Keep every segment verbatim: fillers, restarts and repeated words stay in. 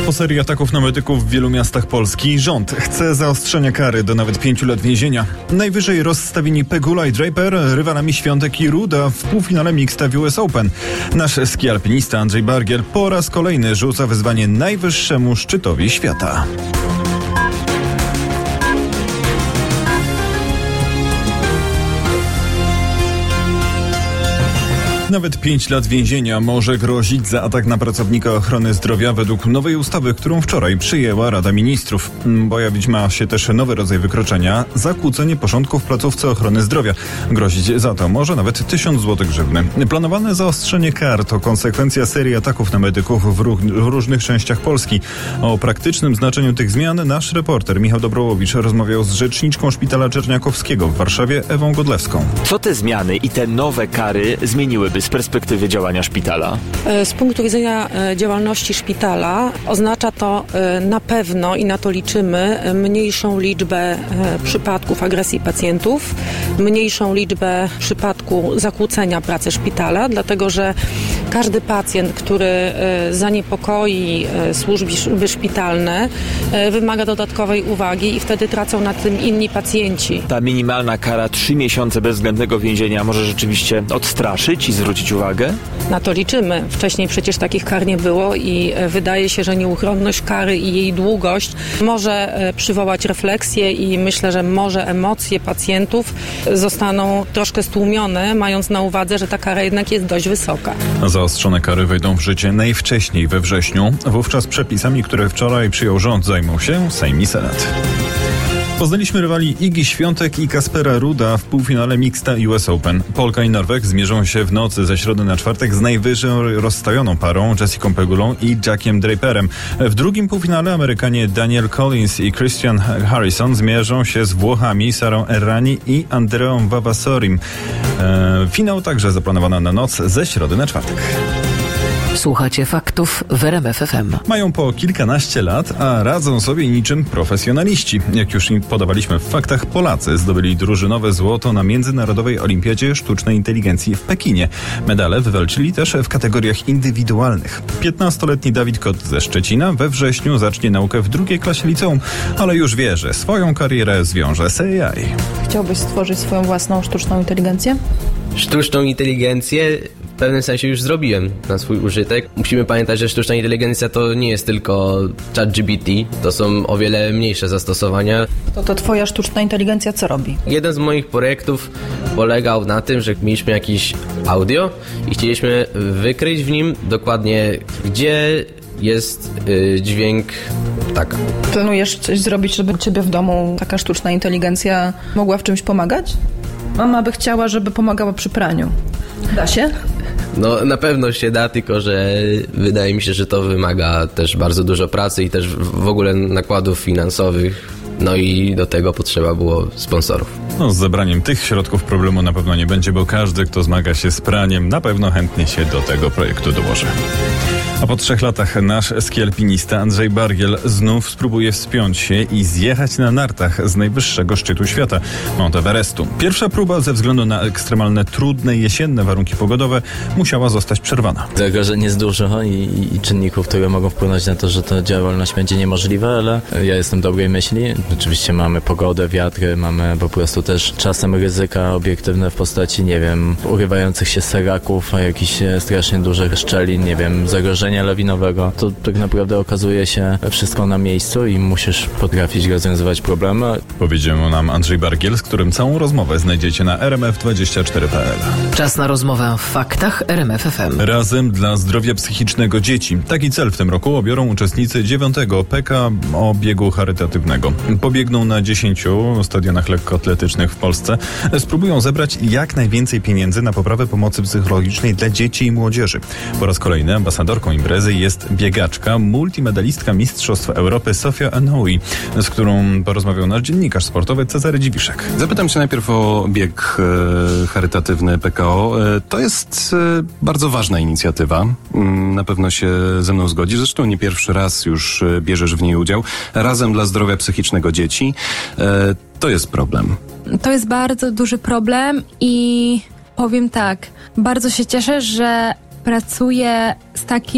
Po serii ataków na medyków w wielu miastach Polski rząd chce zaostrzenia kary do nawet pięciu lat więzienia. Najwyżej rozstawieni Pegula i Draper, rywalami Świątek i Ruda w półfinale Mixta w U S Open. Nasz skialpinista Andrzej Bargiel po raz kolejny rzuca wyzwanie najwyższemu szczytowi świata. Nawet pięć lat więzienia może grozić za atak na pracownika ochrony zdrowia według nowej ustawy, którą wczoraj przyjęła Rada Ministrów. Pojawić ma się też nowy rodzaj wykroczenia – zakłócenie porządku w placówce ochrony zdrowia. Grozić za to może nawet tysiąc złotych grzywny. Planowane zaostrzenie kar to konsekwencja serii ataków na medyków w, ró- w różnych częściach Polski. O praktycznym znaczeniu tych zmian nasz reporter Michał Dobrołowicz rozmawiał z rzeczniczką Szpitala Czerniakowskiego w Warszawie Ewą Godlewską. Co te zmiany i te nowe kary zmieniłyby z perspektywy działania szpitala? Z punktu widzenia działalności szpitala oznacza to na pewno, i na to liczymy, mniejszą liczbę przypadków agresji pacjentów, mniejszą liczbę przypadków zakłócenia pracy szpitala, dlatego że każdy pacjent, który zaniepokoi służby szpitalne, wymaga dodatkowej uwagi i wtedy tracą na tym inni pacjenci. Ta minimalna kara trzy miesiące bezwzględnego więzienia może rzeczywiście odstraszyć i zwrócić uwagę? Na to liczymy. Wcześniej przecież takich kar nie było i wydaje się, że nieuchronność kary i jej długość może przywołać refleksję i myślę, że może emocje pacjentów zostaną troszkę stłumione, mając na uwadze, że ta kara jednak jest dość wysoka. Zaostrzone kary wejdą w życie najwcześniej we wrześniu. Wówczas przepisami, które wczoraj przyjął rząd, zajmą się Sejm i Senat. Poznaliśmy rywali Igi Świątek i Kaspera Ruda w półfinale Mixta U S Open. Polka i Norweg zmierzą się w nocy ze środy na czwartek z najwyżej rozstawioną parą Jessiką Pegulą i Jackiem Draperem. W drugim półfinale Amerykanie Daniel Collins i Christian Harrison zmierzą się z Włochami Sarą Errani i Andreą Vavasorim. E, finał także zaplanowano na noc ze środy na czwartek. Słuchacie faktów w R M F F M. Mają po kilkanaście lat, a radzą sobie niczym profesjonaliści. Jak już im podawaliśmy w faktach, Polacy zdobyli drużynowe złoto na Międzynarodowej Olimpiadzie Sztucznej Inteligencji w Pekinie. Medale wywalczyli też w kategoriach indywidualnych. piętnastoletni Dawid Kot ze Szczecina we wrześniu zacznie naukę w drugiej klasie liceum, ale już wie, że swoją karierę zwiąże z A I. Chciałbyś stworzyć swoją własną sztuczną inteligencję? Sztuczną inteligencję w pewnym sensie już zrobiłem na swój użytek. Musimy pamiętać, że sztuczna inteligencja to nie jest tylko ChatGPT, to są o wiele mniejsze zastosowania. To to twoja sztuczna inteligencja co robi? Jeden z moich projektów polegał na tym, że mieliśmy jakiś audio i chcieliśmy wykryć w nim dokładnie, gdzie jest y, dźwięk ptaka. Planujesz coś zrobić, żeby ciebie w domu taka sztuczna inteligencja mogła w czymś pomagać? Mama by chciała, żeby pomagała przy praniu. Da się? No na pewno się da, tylko że wydaje mi się, że to wymaga też bardzo dużo pracy i też w ogóle nakładów finansowych. No i do tego potrzeba było sponsorów. No, z zebraniem tych środków problemu na pewno nie będzie, bo każdy, kto zmaga się z praniem, na pewno chętnie się do tego projektu dołoży. A po trzech latach nasz skialpinista Andrzej Bargiel znów spróbuje wspiąć się i zjechać na nartach z najwyższego szczytu świata, Mount Everestu. Pierwsza próba ze względu na ekstremalne, trudne jesienne warunki pogodowe musiała zostać przerwana. Zagrożeń jest dużo i, i czynników, które mogą wpłynąć na to, że ta działalność będzie niemożliwa, ale ja jestem dobrej myśli. Oczywiście mamy pogodę, wiatry, mamy po prostu też czasem ryzyka obiektywne w postaci, nie wiem, urywających się seraków, a jakichś strasznie dużych szczelin, nie wiem, zagrożenia lawinowego. To tak naprawdę okazuje się wszystko na miejscu i musisz potrafić rozwiązywać problemy. Powiedział nam Andrzej Bargiel, z którym całą rozmowę znajdziecie na r m f dwadzieścia cztery kropka p l. Czas na rozmowę w faktach R M F F M. Razem dla zdrowia psychicznego dzieci. Taki cel w tym roku obiorą uczestnicy dziewiątego P K o biegu charytatywnego. Pobiegną na dziesięciu stadionach lekkoatletycznych w Polsce. Spróbują zebrać jak najwięcej pieniędzy na poprawę pomocy psychologicznej dla dzieci i młodzieży. Po raz kolejny ambasadorką imprezy jest biegaczka, multimedalistka Mistrzostw Europy Sofia Enoui, z którą porozmawiał nasz dziennikarz sportowy Cezary Dziwiszek. Zapytam cię najpierw o bieg e, charytatywny P K O. E, to jest e, bardzo ważna inicjatywa. Mm, na pewno się ze mną zgodzisz. Zresztą nie pierwszy raz już e, bierzesz w niej udział. Razem dla zdrowia psychicznego dzieci. E, to jest problem. To jest bardzo duży problem i powiem tak, bardzo się cieszę, że pracuję z takim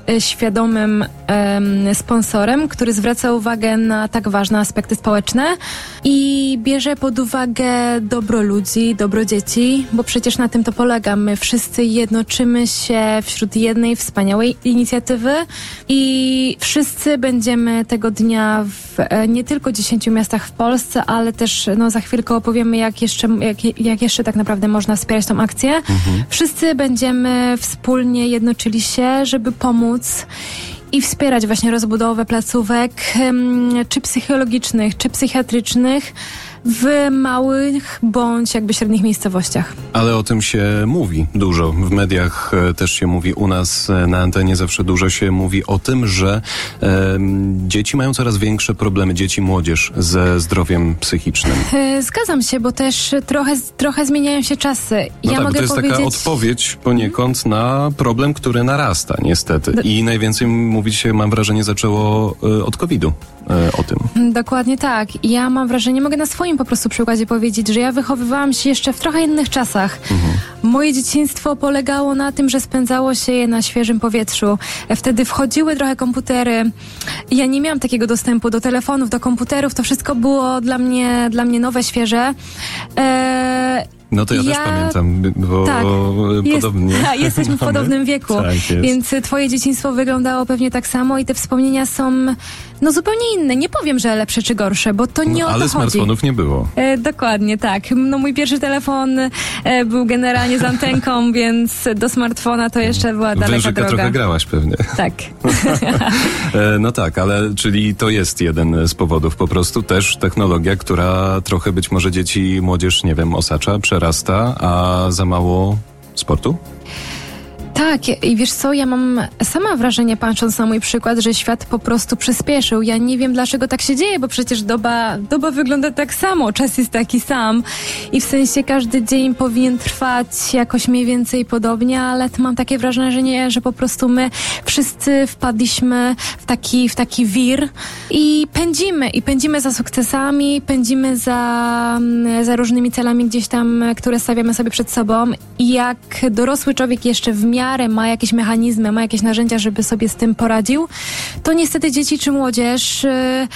e, świadomym e, sponsorem, który zwraca uwagę na tak ważne aspekty społeczne i bierze pod uwagę dobro ludzi, dobro dzieci, bo przecież na tym to polega. My wszyscy jednoczymy się wśród jednej wspaniałej inicjatywy i wszyscy będziemy tego dnia w e, nie tylko dziesięciu miastach w Polsce, ale też no, za chwilkę opowiemy, jak jeszcze, jak, jak jeszcze tak naprawdę można wspierać tą akcję. Mhm. Wszyscy będziemy wspólnie jednoczyli się, żeby pomóc i wspierać właśnie rozbudowę placówek, czy psychologicznych, czy psychiatrycznych w małych bądź jakby średnich miejscowościach. Ale o tym się mówi dużo. W mediach też się mówi, u nas na antenie zawsze dużo się mówi o tym, że e, dzieci mają coraz większe problemy, dzieci, młodzież ze zdrowiem psychicznym. Zgadzam się, bo też trochę, trochę zmieniają się czasy. No ja tak, mogę to jest powiedzieć... taka odpowiedź poniekąd na problem, który narasta niestety. I najwięcej mówić się, mam wrażenie, zaczęło e, od kowida e, o tym. Dokładnie tak. Ja mam wrażenie, mogę na swoim po prostu przykładzie powiedzieć, że ja wychowywałam się jeszcze w trochę innych czasach. Mhm. Moje dzieciństwo polegało na tym, że spędzało się je na świeżym powietrzu. Wtedy wchodziły trochę komputery. Ja nie miałam takiego dostępu do telefonów, do komputerów. To wszystko było dla mnie, dla mnie nowe, świeże. Eee, No to ja, ja też pamiętam, bo tak, podobnie. Jest, jesteśmy w podobnym wieku, tak, więc twoje dzieciństwo wyglądało pewnie tak samo i te wspomnienia są no zupełnie inne. Nie powiem, że lepsze czy gorsze, bo to nie no, o to ale chodzi. smartfonów nie było. E, dokładnie, tak. No mój pierwszy telefon e, był generalnie z antenką, więc do smartfona to jeszcze była daleka Wężyka droga. trochę grałaś pewnie. Tak. e, no tak, ale czyli to jest jeden z powodów. Po prostu też technologia, która trochę być może dzieci, młodzież, nie wiem, osacza, przerasta, a za mało sportu? Tak, i wiesz co, ja mam sama wrażenie, patrząc na mój przykład, że świat po prostu przyspieszył. Ja nie wiem, dlaczego tak się dzieje, bo przecież doba, doba wygląda tak samo, czas jest taki sam i w sensie każdy dzień powinien trwać jakoś mniej więcej podobnie, ale to mam takie wrażenie, że po prostu my wszyscy wpadliśmy w taki, w taki wir i pędzimy, i pędzimy za sukcesami, pędzimy za, za różnymi celami gdzieś tam, które stawiamy sobie przed sobą i jak dorosły człowiek jeszcze w miarę ma jakieś mechanizmy, ma jakieś narzędzia, żeby sobie z tym poradził, to niestety dzieci czy młodzież y,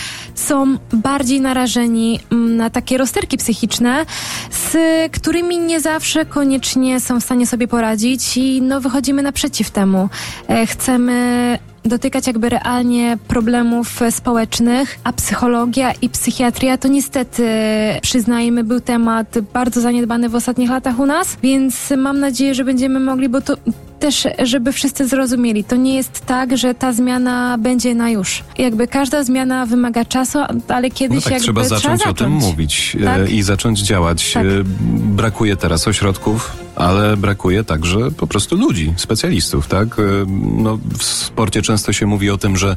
są bardziej narażeni y, na takie rozterki psychiczne, z którymi nie zawsze koniecznie są w stanie sobie poradzić i no wychodzimy naprzeciw temu. E, chcemy dotykać jakby realnie problemów społecznych, a psychologia i psychiatria to niestety, przyznajmy, był temat bardzo zaniedbany w ostatnich latach u nas, więc mam nadzieję, że będziemy mogli, bo to też, żeby wszyscy zrozumieli, to nie jest tak, że ta zmiana będzie na już. Jakby każda zmiana wymaga czasu, ale kiedyś no tak, jakby trzeba zacząć, trzeba zacząć o tym mówić tak? i zacząć działać. Tak. Brakuje teraz ośrodków, ale brakuje także po prostu ludzi, specjalistów, tak? No, w sporcie często się mówi o tym, że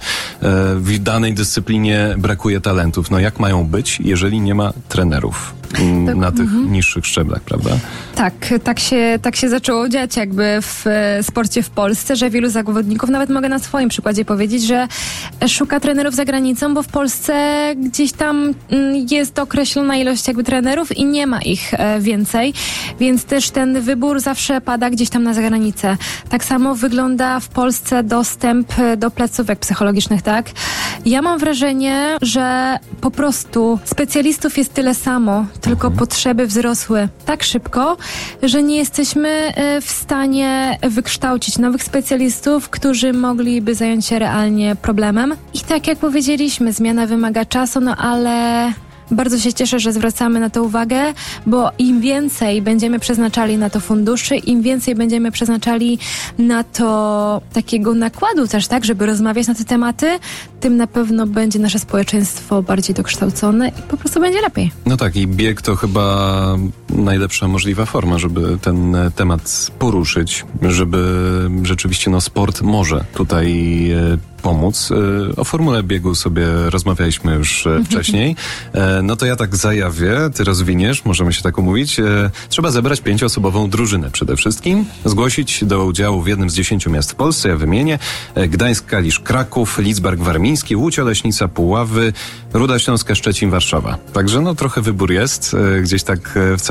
w danej dyscyplinie brakuje talentów. No jak mają być, jeżeli nie ma trenerów tak, na tych mhm. niższych szczeblach, prawda? Tak, tak się, tak się zaczęło dziać jakby w sporcie w Polsce, że wielu zawodników, nawet mogę na swoim przykładzie powiedzieć, że szuka trenerów za granicą, bo w Polsce gdzieś tam jest określona ilość jakby trenerów i nie ma ich więcej, więc też ten wybór zawsze pada gdzieś tam na zagranicę. Tak samo wygląda w Polsce dostęp do placówek psychologicznych, tak? Ja mam wrażenie, że po prostu specjalistów jest tyle samo, tylko mhm. potrzeby wzrosły tak szybko, że nie jesteśmy w stanie wykształcić nowych specjalistów, którzy mogliby zająć się realnie problemem. I tak jak powiedzieliśmy, zmiana wymaga czasu, no ale bardzo się cieszę, że zwracamy na to uwagę, bo im więcej będziemy przeznaczali na to funduszy, im więcej będziemy przeznaczali na to takiego nakładu też, tak, żeby rozmawiać na te tematy, tym na pewno będzie nasze społeczeństwo bardziej dokształcone i po prostu będzie lepiej. No tak, i bieg to chyba najlepsza możliwa forma, żeby ten temat poruszyć, żeby rzeczywiście no, sport może tutaj pomóc. O formule biegu sobie rozmawialiśmy już wcześniej. No to ja tak zajawię, ty rozwiniesz, możemy się tak umówić. Trzeba zebrać pięcioosobową drużynę przede wszystkim, zgłosić do udziału w jednym z dziesięciu miast w Polsce, ja wymienię: Gdańsk, Kalisz, Kraków, Lidzbark Warmiński, Łódź, Oleśnica, Puławy, Ruda Śląska, Szczecin, Warszawa. Także no trochę wybór jest, gdzieś tak w całej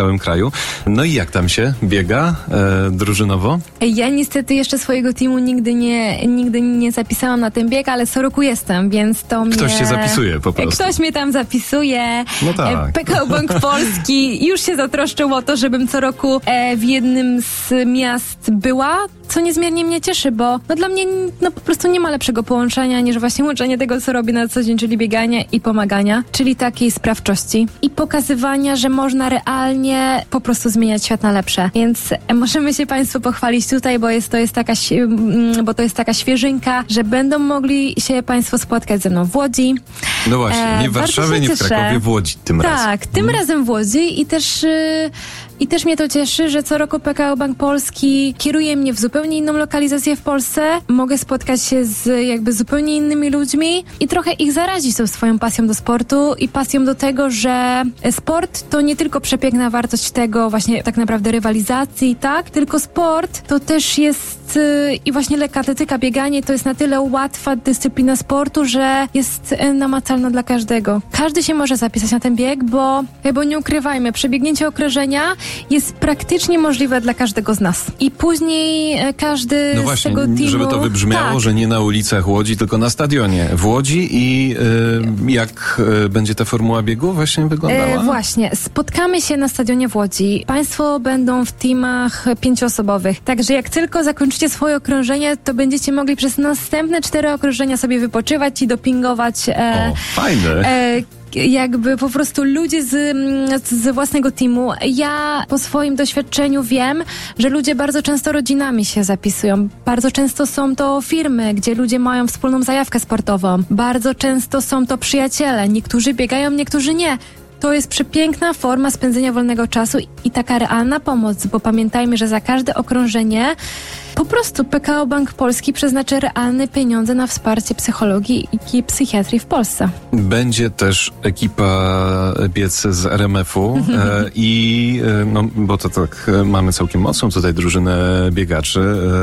całym kraju. No i jak tam się biega e, drużynowo? Ja niestety jeszcze swojego teamu nigdy nie, nigdy nie zapisałam na ten bieg, ale co roku jestem, więc to mnie... Ktoś się zapisuje po prostu. Ktoś mnie tam zapisuje. No tak. P K O Bank Polski już się zatroszczył o to, żebym co roku e, w jednym z miast była, co niezmiernie mnie cieszy, bo no, dla mnie no, po prostu nie ma lepszego połączenia niż właśnie łączenie tego, co robię na co dzień, czyli biegania i pomagania, czyli takiej sprawczości i pokazywania, że można realnie po prostu zmieniać świat na lepsze. Więc możemy się Państwu pochwalić tutaj, bo jest to jest taka, bo to jest taka świeżynka, że będą mogli się Państwo spotkać ze mną w Łodzi. No właśnie, nie w Warszawie, nie w Krakowie, w Łodzi tym razem. Tak, tym hmm. razem w Łodzi i też... Yy, I też mnie to cieszy, że co roku P K O Bank Polski kieruje mnie w zupełnie inną lokalizację w Polsce. Mogę spotkać się z jakby zupełnie innymi ludźmi i trochę ich zarazić tą swoją pasją do sportu i pasją do tego, że sport to nie tylko przepiękna wartość tego właśnie tak naprawdę rywalizacji, tak? Tylko sport to też jest yy, i właśnie lekka atletyka, bieganie to jest na tyle łatwa dyscyplina sportu, że jest yy, namacalna dla każdego. Każdy się może zapisać na ten bieg, bo, bo nie ukrywajmy, przebiegnięcie okrążenia jest praktycznie możliwe dla każdego z nas. I później każdy no właśnie, z tego teamu... żeby to wybrzmiało, tak. że nie na ulicach Łodzi, tylko na stadionie w Łodzi i y, jak y, będzie ta formuła biegu właśnie wyglądała? E, właśnie. Spotkamy się na stadionie w Łodzi. Państwo będą w teamach pięcioosobowych. Także jak tylko zakończycie swoje okrążenie, to będziecie mogli przez następne cztery okrążenia sobie wypoczywać i dopingować... E, o, fajne. E, jakby po prostu ludzie z, z własnego teamu. Ja po swoim doświadczeniu wiem, że ludzie bardzo często rodzinami się zapisują. Bardzo często są to firmy, gdzie ludzie mają wspólną zajawkę sportową. Bardzo często są to przyjaciele. Niektórzy biegają, niektórzy nie. To jest przepiękna forma spędzenia wolnego czasu i taka realna pomoc, bo pamiętajmy, że za każde okrążenie po prostu P K O Bank Polski przeznaczy realne pieniądze na wsparcie psychologii i psychiatrii w Polsce. Będzie też ekipa biec z R M F-u e, i e, no, bo to tak e, mamy całkiem mocną tutaj drużynę biegaczy.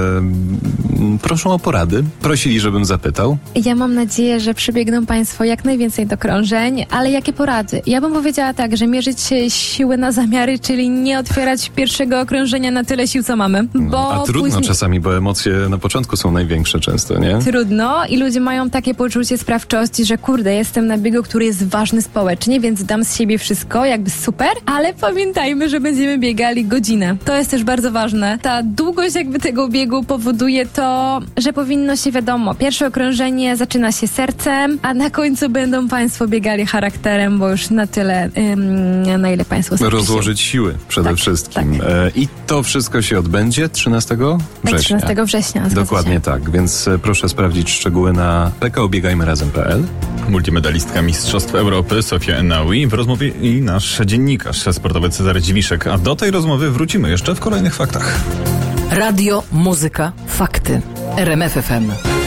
E, proszą o porady. Prosili, żebym zapytał. Ja mam nadzieję, że przybiegną Państwo jak najwięcej do krążeń, ale jakie porady? Ja bym powiedziała tak, że mierzyć się siły na zamiary, czyli nie otwierać pierwszego okrążenia na tyle sił, co mamy. Bo A trudno później... czasami, bo emocje na początku są największe często, nie? Trudno i ludzie mają takie poczucie sprawczości, że kurde, jestem na biegu, który jest ważny społecznie, więc dam z siebie wszystko, jakby super, ale pamiętajmy, że będziemy biegali godzinę. To jest też bardzo ważne. Ta długość jakby tego biegu powoduje to, że powinno się, wiadomo, pierwsze okrążenie zaczyna się sercem, a na końcu będą Państwo biegali charakterem, bo już na tyle, ym, na ile Państwo sobie rozłożyć siły przede tak, wszystkim. Tak. E, I to wszystko się odbędzie trzynastego września. trzynastego września. Dokładnie się. Tak, więc proszę sprawdzić szczegóły na p k o biegajmy razem kropka p l. Multimedalistka Mistrzostw Europy Sofia Enaui w rozmowie i nasz dziennikarz sportowy Cezary Dziwiszek. A do tej rozmowy wrócimy jeszcze w kolejnych faktach. Radio, muzyka, fakty. R M F F M.